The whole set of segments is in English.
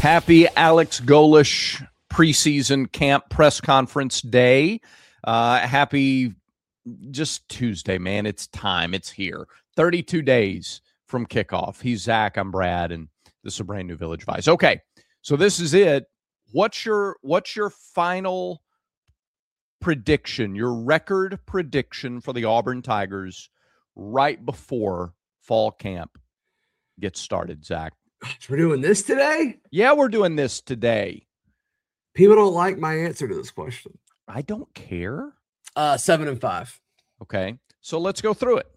Happy Alex Golesh preseason camp press conference day. Happy just Tuesday, man. It's time. It's here. 32 days from kickoff. He's Zach. I'm Brad, and this is a brand new Village Vice. Okay, so this is it. What's your final prediction, your record prediction for the Auburn Tigers right before fall camp gets started, Zach? We're doing this today? Yeah, we're doing this today. People don't like my answer to this question. I don't care. 7-5. Okay, so let's go through it.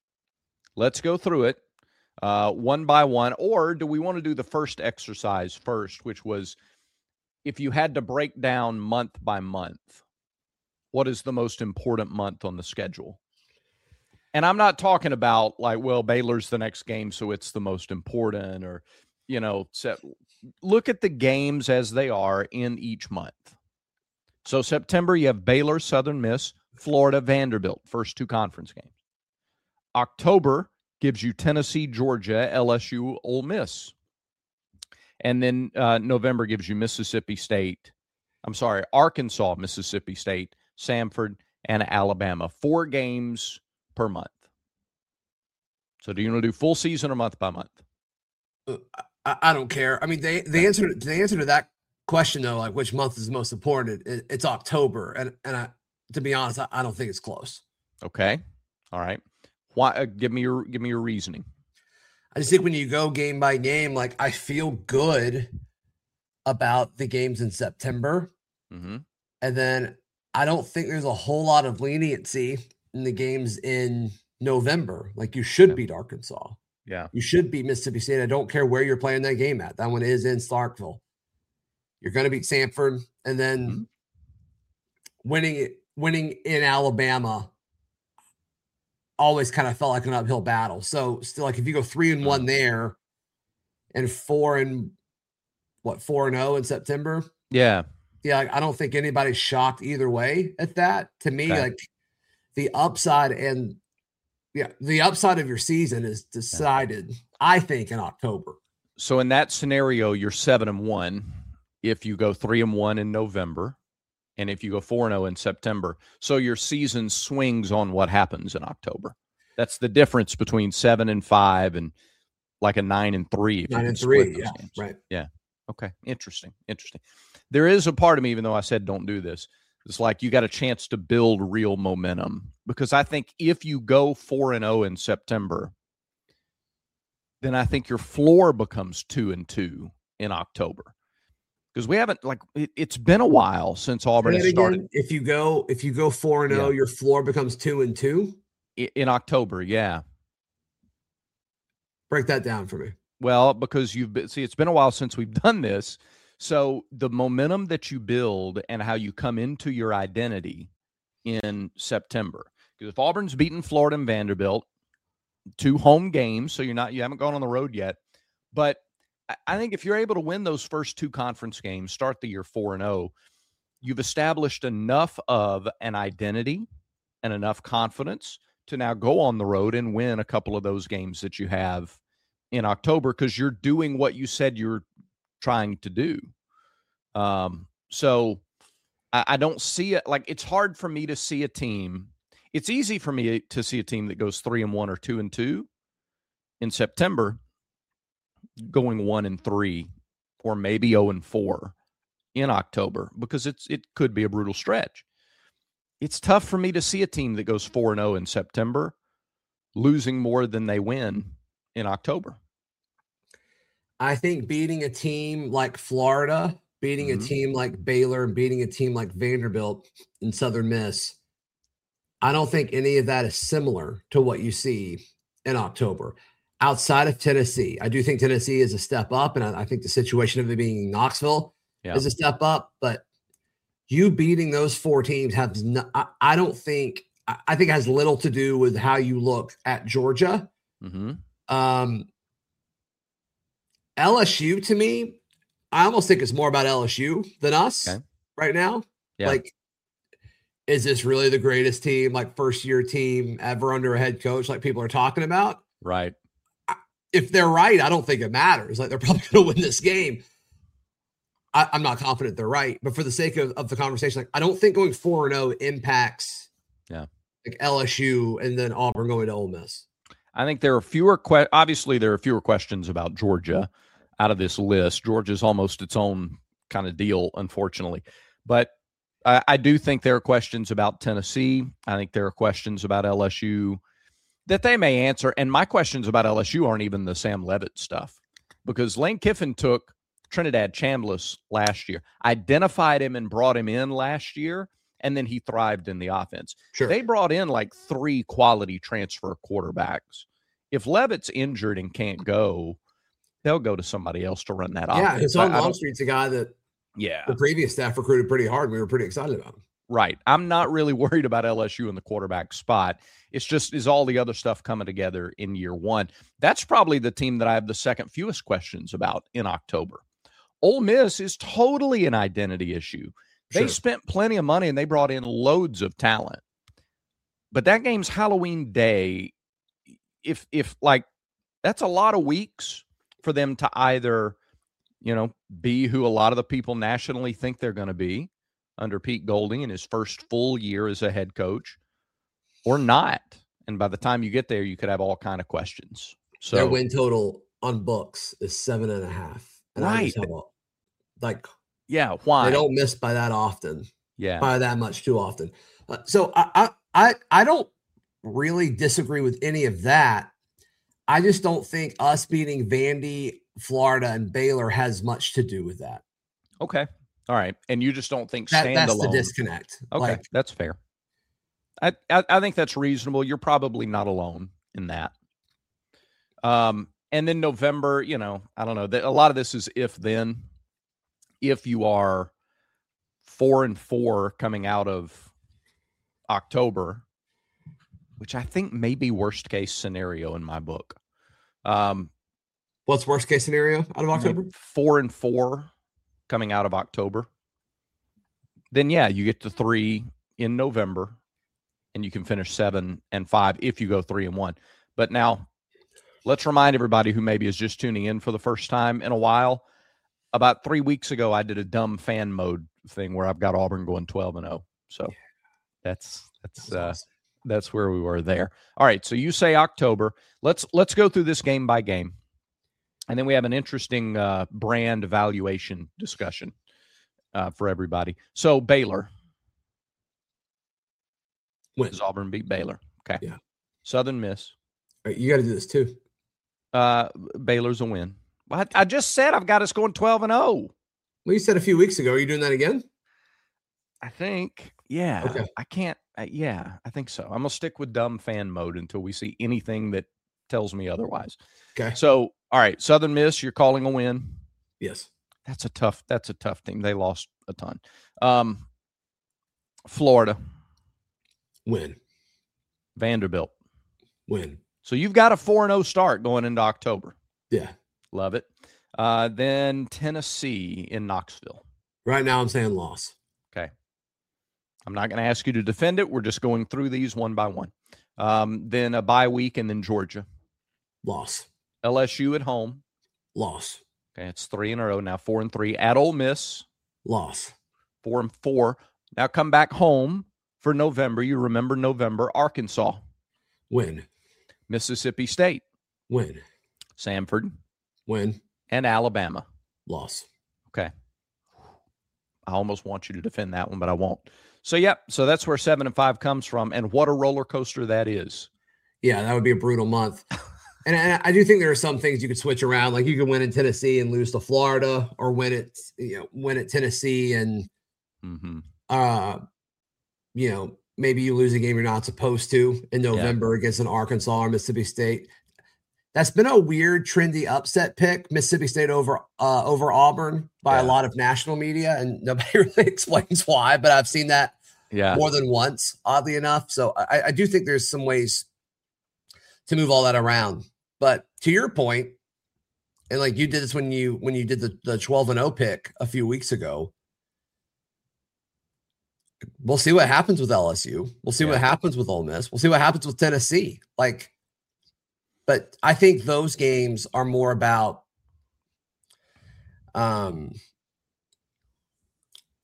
One by one. Or do we want to do the first exercise first, which was if you had to break down month by month, what is the most important month on the schedule? And I'm not talking about like, well, Baylor's the next game, so it's the most important, or, look at the games as they are in each month. So September, you have Baylor, Southern Miss, Florida, Vanderbilt, first two conference games. October gives you Tennessee, Georgia, LSU, Ole Miss. And then November gives you Arkansas, Mississippi State, Samford, and Alabama. 4 games per month. So do you want to do full season or month by month? I don't care. I mean, the answer to that question, though, like which month is the most important, it's October. And to be honest, I don't think it's close. Okay. All right. Why? Give me your reasoning. I just think when you go game by game, like I feel good about the games in September. Mm-hmm. And then I don't think there's a whole lot of leniency in the games in November. Like you should beat Arkansas. Yeah. You should beat Mississippi State. I don't care where you're playing that game at. That one is in Starkville. You're going to beat Samford, and then winning in Alabama always kind of felt like an uphill battle. So still, like if you go 3-1 there and 4-0 in September. Yeah. Yeah. Like, I don't think anybody's shocked either way at that. To me, like the upside of your season is decided, I think, in October. So in that scenario, you're 7-1 if you go 3-1 in November, and if you go 4-0 in September. So your season swings on what happens in October. That's the difference between 7-5 and like a 9-3. 9-3, yeah, games. Right. Yeah. Okay. Interesting. There is a part of me, even though I said don't do this, it's like you got a chance to build real momentum, because I think if you go 4-0 in September, then I think your floor becomes 2-2 in October. Because we haven't, like, it's been a while since Auburn has started. If you go 4-0, your floor becomes 2-2 in October. Yeah. Break that down for me. Well, because it's been a while since we've done this. So the momentum that you build and how you come into your identity in September. Because if Auburn's beaten Florida and Vanderbilt, 2 home games, so you haven't gone on the road yet, but I think if you're able to win those first 2 conference games, start the year 4-0, you've established enough of an identity and enough confidence to now go on the road and win a couple of those games that you have in October, because you're doing what you said you're trying to do. So I don't see it. Like, it's hard for me to see a team. It's easy for me to see a team that goes 3-1 or 2-2 in September, going 1-3 or maybe 0-4 in October, because it could be a brutal stretch. It's tough for me to see a team that goes 4-0 in September losing more than they win in October. I think beating a team like Florida, beating a team like Baylor, and beating a team like Vanderbilt and Southern Miss, I don't think any of that is similar to what you see in October. Outside of Tennessee, I do think Tennessee is a step up, and I think the situation of it being in Knoxville is a step up. But you beating those 4 teams I think it has little to do with how you look at Georgia. LSU, to me, I almost think it's more about LSU than us right now. Yeah. Like, is this really the greatest team, like first-year team ever under a head coach like people are talking about? Right. If they're right, I don't think it matters. Like, they're probably going to win this game. I'm not confident they're right, but for the sake of the conversation, like I don't think going 4-0 impacts like LSU and then Auburn going to Ole Miss. I think there are obviously there are fewer questions about Georgia out of this list. Georgia's almost its own kind of deal, unfortunately. But I do think there are questions about Tennessee. I think there are questions about LSU that they may answer. And my questions about LSU aren't even the Sam Leavitt stuff, because Lane Kiffin took Trinidad Chambliss last year, identified him and brought him in last year, and then he thrived in the offense. Sure. They brought in like 3 quality transfer quarterbacks. If Leavitt's injured and can't go, they'll go to somebody else to run that offense. Yeah, Hassan Longstreet's a guy that the previous staff recruited pretty hard. We were pretty excited about him. Right. I'm not really worried about LSU in the quarterback spot. It's just, is all the other stuff coming together in year one? That's probably the team that I have the second fewest questions about in October. Ole Miss is totally an identity issue. They spent plenty of money and they brought in loads of talent. But that game's Halloween Day. If like, that's a lot of weeks for them to either, be who a lot of the people nationally think they're going to be under Pete Golding in his first full year as a head coach, or not. And by the time you get there, you could have all kind of questions. So their win total on books is 7.5. And right. Why? They don't miss by that often. Yeah. By that much too often. So I don't really disagree with any of that. I just don't think us beating Vandy, Florida, and Baylor has much to do with that. Okay. All right. And you just don't think standalone. That's the disconnect. Okay. That's fair. I think that's reasonable. You're probably not alone in that. And then November, I don't know. A lot of this is then. If you are 4-4 coming out of October, which I think may be worst case scenario in my book. What's worst case scenario out of October? 4-4 coming out of October. Then you get to 3 in November, and you can finish 7-5 if you go 3-1. But now, let's remind everybody who maybe is just tuning in for the first time in a while. About 3 weeks ago, I did a dumb fan mode thing where I've got Auburn going 12-0. So that's where we were there. All right. So you say October. Let's go through this game by game, and then we have an interesting brand evaluation discussion for everybody. So Baylor. Does Auburn beat Baylor? Okay. Yeah. Southern Miss. All right, you got to do this too. Baylor's a win. I just said I've got us going 12-0. Well, you said a few weeks ago. Are you doing that again? I think, yeah. Okay. I can't. I think so. I'm going to stick with dumb fan mode until we see anything that tells me otherwise. Okay. So, all right, Southern Miss, you're calling a win. Yes. That's a tough team. They lost a ton. Florida. Win. Vanderbilt. Win. So you've got a 4-0 start going into October. Yeah. Love it. Then Tennessee in Knoxville. Right now I'm saying loss. Okay. I'm not going to ask you to defend it. We're just going through these one by one. Then a bye week, and then Georgia. Loss. LSU at home. Loss. Okay, it's 3 in a row now, 4-3. At Ole Miss. Loss. 4-4. Now come back home for November. You remember November. Arkansas. Win. Mississippi State. Win. Samford. Win. And Alabama. Loss. Okay. I almost want you to defend that one, but I won't. So that's where 7-5 comes from, and what a roller coaster that is. Yeah, that would be a brutal month. And I do think there are some things you could switch around. Like you could win in Tennessee and lose to Florida, or win at Tennessee and maybe you lose a game you're not supposed to in November against an Arkansas or Mississippi State. That's been a weird, trendy upset pick, Mississippi State over Auburn by a lot of national media, and nobody really explains why, but I've seen that more than once, oddly enough. So I do think there's some ways to move all that around. But to your point, and like you did this when you did the 12-0 pick a few weeks ago, we'll see what happens with LSU. We'll see what happens with Ole Miss. We'll see what happens with Tennessee. But I think those games are more about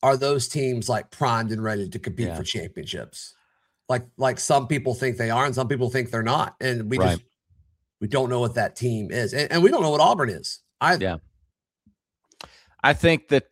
are those teams like primed and ready to compete for championships? Like some people think they are, and some people think they're not. And we don't know what that team is. And we don't know what Auburn is either. Yeah. I think that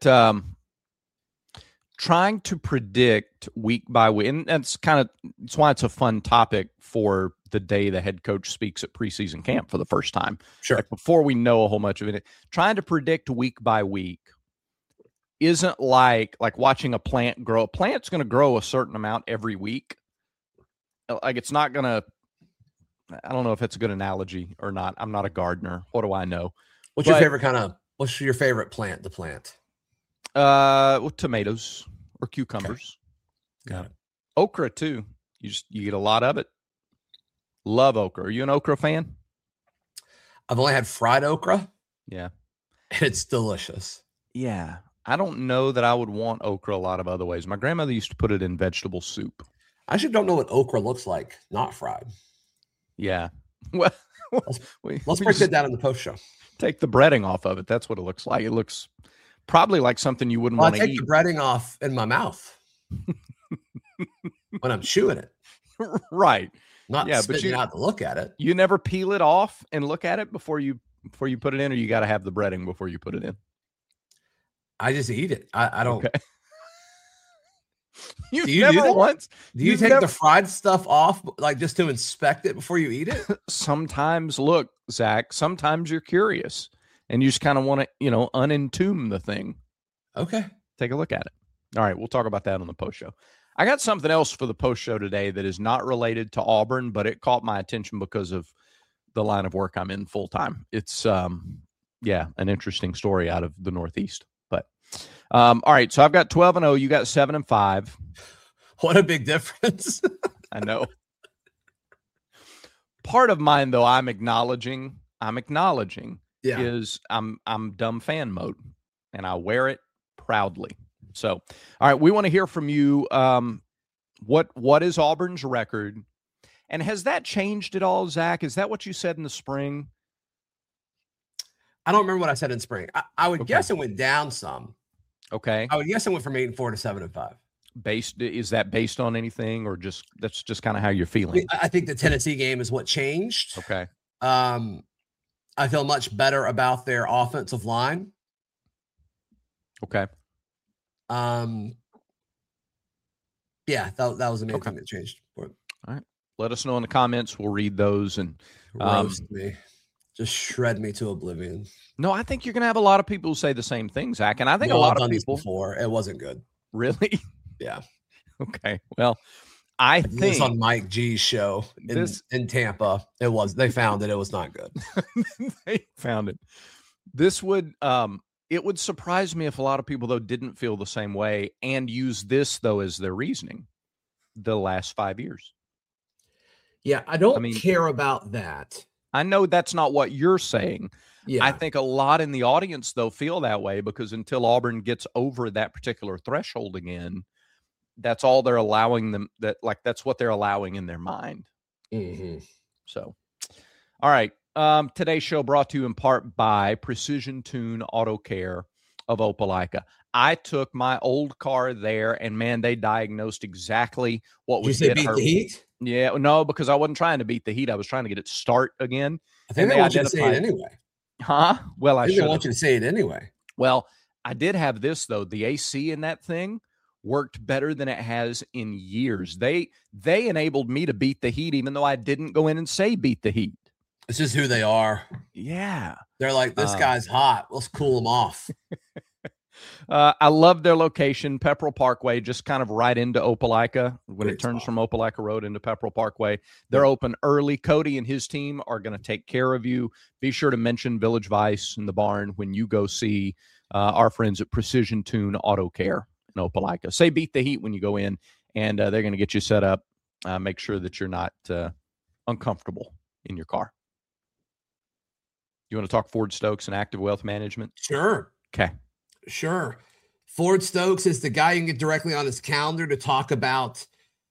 trying to predict week by week, and it's why it's a fun topic for the day the head coach speaks at preseason camp for the first time. Sure. Like before we know a whole bunch of it, trying to predict week by week isn't like watching a plant grow. A plant's going to grow a certain amount every week. Like it's not going to, I don't know if it's a good analogy or not. I'm not a gardener. What do I know? What's your favorite plant to plant? Tomatoes or cucumbers. Okay. Got it. Okra too. You get a lot of it. Love okra. Are you an okra fan? I've only had fried okra. Yeah. It's delicious. Yeah. I don't know that I would want okra a lot of other ways. My grandmother used to put it in vegetable soup. I actually don't know what okra looks like, not fried. Yeah. Well, let's break that down in the post show. Take the breading off of it. That's what it looks like. It looks probably like something you wouldn't want to eat. I take the breading off in my mouth when I'm chewing it. Right. Not spitting out to look at it. You never peel it off and look at it before you put it in, or you got to have the breading before you put it in? I just eat it. I don't. Okay. Do you take the fried stuff off, like just to inspect it before you eat it? Sometimes, look, Zach, sometimes you're curious and you just kind of want to, unentomb the thing. Okay. Take a look at it. All right. We'll talk about that on the post show. I got something else for the post show today that is not related to Auburn, but it caught my attention because of the line of work I'm in full time. It's, an interesting story out of the Northeast. But all right, so I've got 12-0. You got 7-5. What a big difference! I know. Part of mine, though, I'm acknowledging. Is I'm dumb fan mode, and I wear it proudly. So, all right, we want to hear from you. What is Auburn's record, and has that changed at all, Zach? Is that what you said in the spring? I don't remember what I said in spring. I would guess it went down some. Okay. I would guess it went from 8-4 to 7-5. Is that based on anything, or that's just kind of how you're feeling? I think the Tennessee game is what changed. Okay. I feel much better about their offensive line. Okay. Yeah, that was the main thing that changed. All right. Let us know in the comments. We'll read those and roast me. Just shred me to oblivion. No, I think you're going to have a lot of people who say the same thing, Zach. And I think a lot of people before it wasn't good. Really? Yeah. Okay. Well, I think this on Mike G's show in Tampa, they found that it was not good. They found it. This would, it would surprise me if a lot of people though didn't feel the same way and use this though as their reasoning the last 5 years. Yeah. I don't care about that. I know that's not what you're saying. Yeah. I think a lot in the audience, though, feel that way because until Auburn gets over that particular threshold again, that's all they're allowing them. That's what they're allowing in their mind. Mm-hmm. So, all right. Today's show brought to you in part by Precision Tune Auto Care of Opelika. I took my old car there, and man, they diagnosed exactly what was beat the heat. Yeah, no, because I wasn't trying to beat the heat. I was trying to get it to start again. I think they want you to say it anyway. Huh? Well, I should want you to say it anyway. Well, I did have this, though. The AC in that thing worked better than it has in years. They enabled me to beat the heat, even though I didn't go in and say beat the heat. It's just who they are. Yeah. They're like, this guy's hot. Let's cool him off. I love their location, Pepperell Parkway, just kind of right into Opelika when Great it turns spot. from Opelika Road into Pepperell Parkway. They're open early. Cody and his team are going to take care of you. Be sure to mention Village Vice in the barn when you go see our friends at Precision Tune Auto Care in Opelika. Say beat the heat when you go in, and they're going to get you set up. Make sure that you're not uncomfortable in your car. You want to talk Ford Stokes and Active Wealth Management? Sure. Okay. Sure. Ford Stokes is the guy you can get directly on his calendar to talk about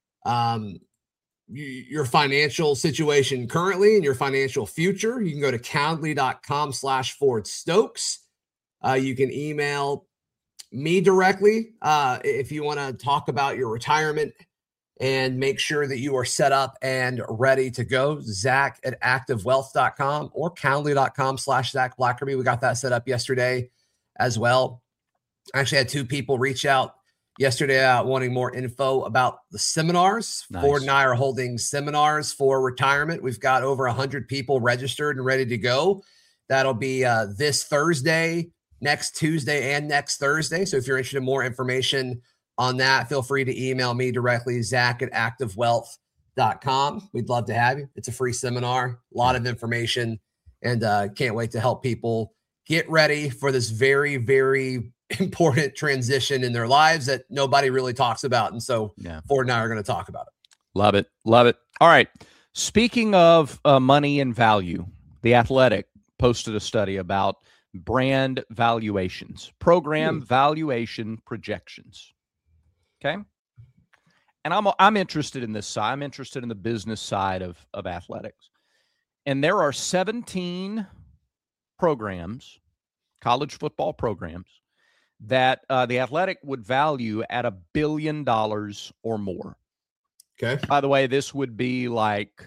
your financial situation currently and your financial future. You can go to calendly.com/Ford Stokes. You can email me directly. If you want to talk about your retirement and make sure that you are set up and ready to go, Zach at activewealth.com or calendly.com/Zach Blackerby. We got that set up yesterday as well. I actually had 2 people reach out yesterday wanting more info about the seminars. Nice. Ford and I are holding seminars for retirement. We've got over 100 people registered and ready to go. That'll be this Thursday, next Tuesday, and next Thursday. So if you're interested in more information on that, feel free to email me directly, Zach at activewealth.com. We'd love to have you. It's a free seminar, a lot of information, and can't wait to help people get ready for this very, very important transition in their lives that nobody really talks about. And so Ford and I are going to talk about it. Love it. Love it. All right. Speaking of money and value, The Athletic posted a study about brand valuations, program valuation projections. Okay. And I'm interested in this side. I'm interested in the business side of athletics. And there are 17 programs, college football programs, that The Athletic would value at $1 billion or more. Okay. By the way, this would be like,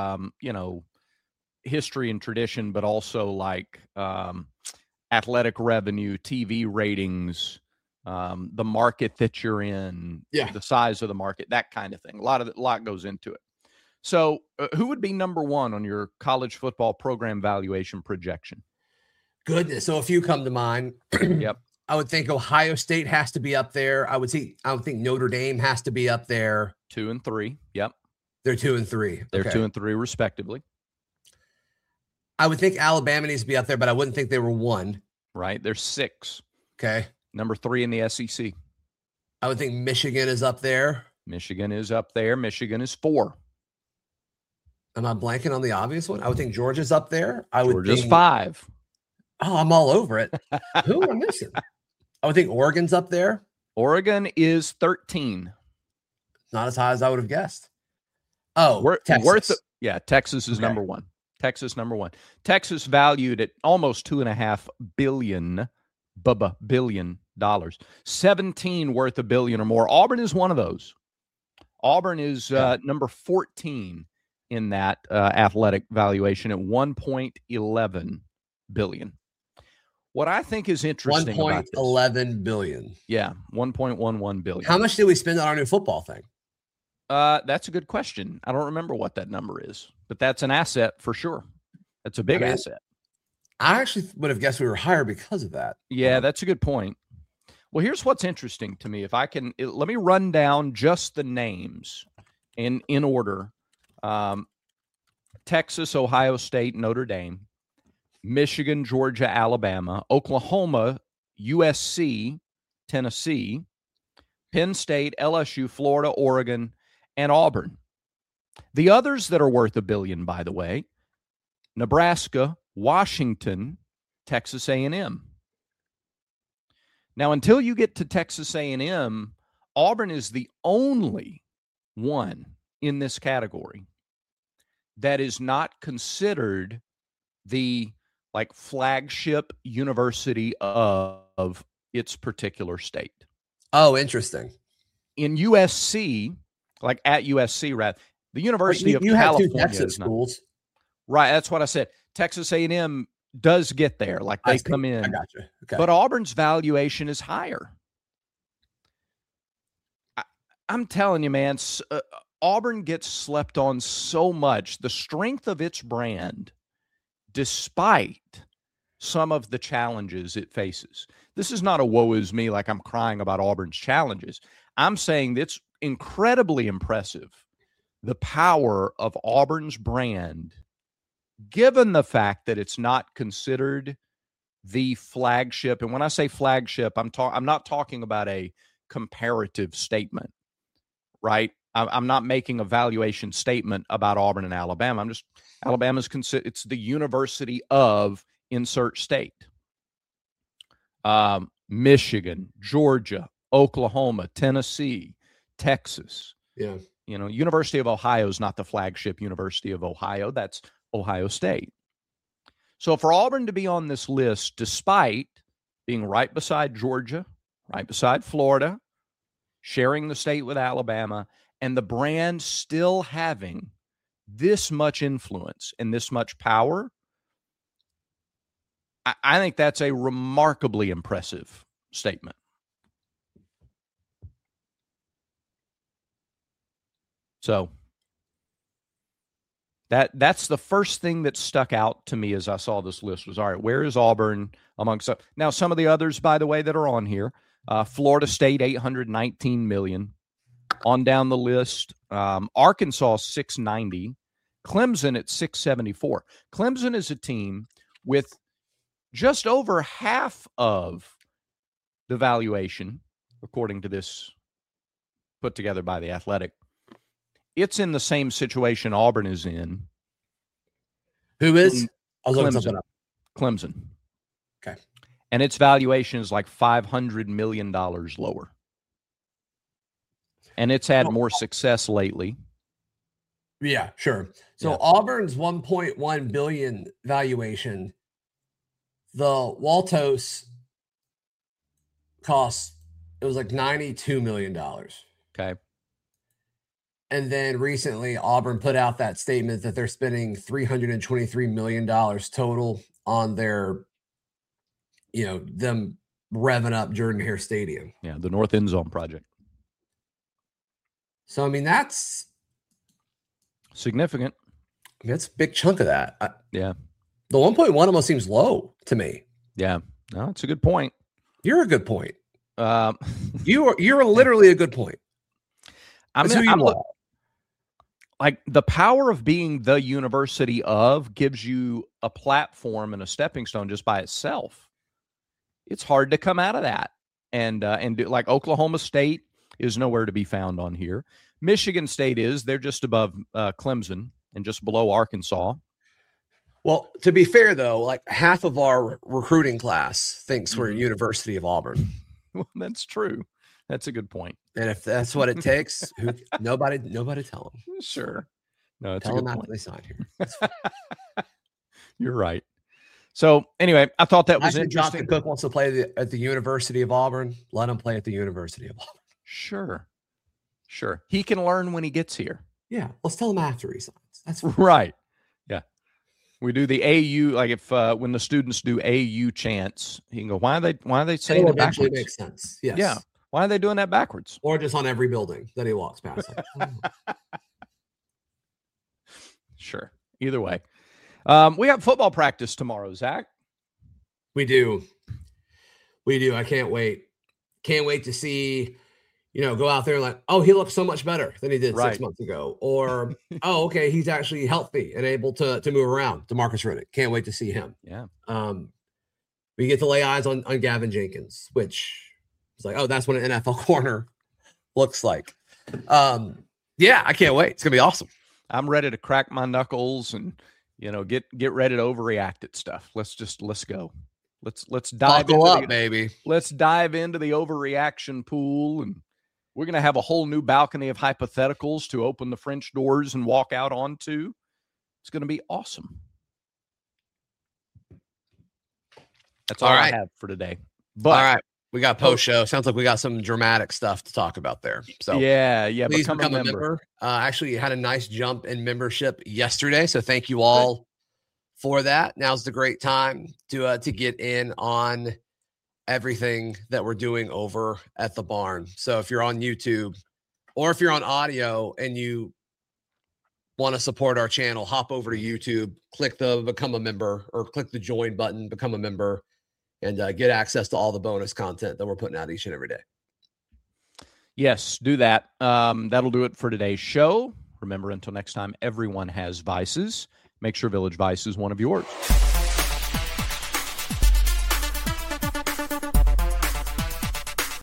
history and tradition, but also like athletic revenue, TV ratings, the market that you're in, the size of the market, that kind of thing. A lot goes into it. So who would be number one on your college football program valuation projection? Goodness. So a few come to mind. Yep. I would think Ohio State has to be up there. I would think Notre Dame has to be up there. 2 and 3. Yep. They're 2 and 3. They're 2 and 3 respectively. I would think Alabama needs to be up there, but I wouldn't think they were 1. Right. They're 6. Okay. Number 3 in the SEC. I would think Michigan is up there. Michigan is up there. Michigan is 4. Am I blanking on the obvious one? I would think Georgia's up there. Georgia's 5. Oh, I'm all over it. Who am I missing? I would think Oregon's up there. Oregon is 13. Not as high as I would have guessed. Oh, Texas. Texas is number 1. Texas number 1. Texas valued at almost $2.5 billion. 17 worth $1 billion or more. Auburn is one of those. Auburn is number 14 in that athletic valuation at $1.11 billion. What I think is interesting about this, $1.11 billion. Yeah, $1.11 billion. How much did we spend on our new football thing? That's a good question. I don't remember what that number is, but that's an asset for sure. That's a big asset. I actually would have guessed we were higher because of that. Yeah, that's a good point. Well, here's what's interesting to me. If I can, let me run down just the names in order. Texas, Ohio State, Notre Dame, Michigan, Georgia, Alabama, Oklahoma, USC, Tennessee, Penn State, LSU, Florida, Oregon, and Auburn. The others that are worth $1 billion, by the way, Nebraska, Washington, Texas A&M. Now, until you get to Texas A&M, Auburn is the only one in this category that is not considered the flagship university of its particular state. Oh, interesting. In USC, at USC, rather, the University of California. You have 2 Texas schools. Right, that's what I said. Texas A&M does get there. They come in. I got you. Okay. But Auburn's valuation is higher. I'm telling you, man, Auburn gets slept on so much. The strength of its brand, despite some of the challenges it faces. This is not a woe is me, like I'm crying about Auburn's challenges. I'm saying it's incredibly impressive, the power of Auburn's brand, given the fact that it's not considered the flagship. And when I say flagship, I'm not talking about a comparative statement, right? I'm not making a valuation statement about Auburn and Alabama. Alabama's considered, it's the university of insert state. Michigan, Georgia, Oklahoma, Tennessee, Texas. Yeah. University of Ohio is not the flagship University of Ohio. That's Ohio State. So for Auburn to be on this list, despite being right beside Georgia, right beside Florida, sharing the state with Alabama, and the brand still having this much influence and this much power, I think that's a remarkably impressive statement. So that's the first thing that stuck out to me as I saw this list was, all right, where is Auburn amongst now some of the others, by the way, that are on here? Florida State, $819 million. On down the list, Arkansas, $690. Clemson at $674. Clemson is a team with just over half of the valuation, according to this put together by The Athletic. It's in the same situation Auburn is in. Who is? Clemson. Clemson. Okay. And its valuation is like $500 million lower. And it's had more success lately. Yeah, sure. So Auburn's $1.1 billion valuation, the Waltos cost, it was like $92 million. Okay. And then recently Auburn put out that statement that they're spending $323 million total on their, them revving up Jordan-Hare Stadium. Yeah, the North End Zone project. So, I mean, that's significant. That's a big chunk of that. Yeah. The 1.1 almost seems low to me. Yeah. No, it's a good point. You're a good point. You're literally a good point. I'm like the power of being the university of gives you a platform and a stepping stone just by itself. It's hard to come out of that. And do, like Oklahoma State is nowhere to be found on here. Michigan State they're just above Clemson and just below Arkansas. Well, to be fair, though, like half of our recruiting class thinks we're University of Auburn. Well, that's true. That's a good point. And if that's what it takes, nobody tell them. Sure. No, it's tell a good them point. After they sign here. You're right. So anyway, I thought that was interesting. Jonathan Cook wants to play at the University of Auburn. Let him play at the University of Auburn. Sure. He can learn when he gets here. Yeah. Let's tell him after he signs. That's fine. Right. Yeah. We do the AU, like if when the students do AU chants, he can go, why are they saying it backwards? Makes sense. Yes. Yeah. Why are they doing that backwards? Or just on every building that he walks past. Sure. Either way. We have football practice tomorrow, Zach. We do. I can't wait. Can't wait to see, go out there and like, oh, he looks so much better than he did 6 months ago. Or, oh, okay, he's actually healthy and able to move around. DeMarcus Riddick. Can't wait to see him. Yeah. We get to lay eyes on Gavin Jenkins, which is like, oh, that's what an NFL corner looks like. Yeah, I can't wait. It's gonna be awesome. I'm ready to crack my knuckles and get ready to overreact at stuff. Let's go. Let's dive into baby. Let's dive into the overreaction pool, and we're gonna have a whole new balcony of hypotheticals to open the French doors and walk out onto. It's gonna be awesome. That's all I have for today. But all right. We got post show. Sounds like we got some dramatic stuff to talk about there. So yeah. Please become a member. Actually, had a nice jump in membership yesterday, so thank you all for that. Now's the great time to get in on everything that we're doing over at the barn. So if you're on YouTube or if you're on audio and you want to support our channel, hop over to YouTube, click the become a member or click the join button, become a member. And get access to all the bonus content that we're putting out each and every day. Yes, do that. That'll do it for today's show. Remember, until next time, everyone has vices. Make sure Village Vice is one of yours.